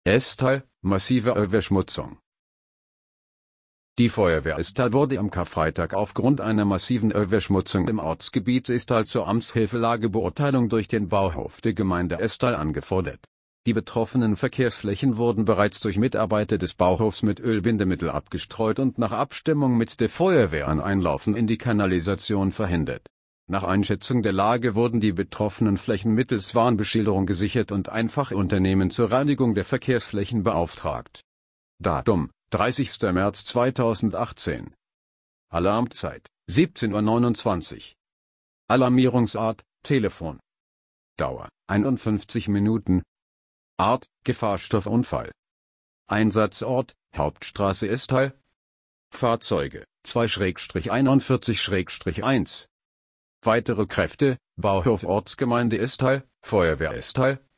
Estal, massive Ölverschmutzung. Die Feuerwehr Estal wurde am Karfreitag aufgrund einer massiven Ölverschmutzung im Ortsgebiet Estal zur Amtshilfelagebeurteilung durch den Bauhof der Gemeinde Estal angefordert. Die betroffenen Verkehrsflächen wurden bereits durch Mitarbeiter des Bauhofs mit Ölbindemittel abgestreut und nach Abstimmung mit der Feuerwehr ein Einlaufen in die Kanalisation verhindert. Nach Einschätzung der Lage wurden die betroffenen Flächen mittels Warnbeschilderung gesichert und ein Fachunternehmen zur Reinigung der Verkehrsflächen beauftragt. Datum: 30. März 2018. Alarmzeit: 17:29 Uhr. Alarmierungsart: Telefon. Dauer: 51 Minuten. Art: Gefahrstoffunfall. Einsatzort: Hauptstraße Estal. Fahrzeuge: 2/41/1. Weitere Kräfte: Bauhof Ortsgemeinde Estal, Feuerwehr Estal,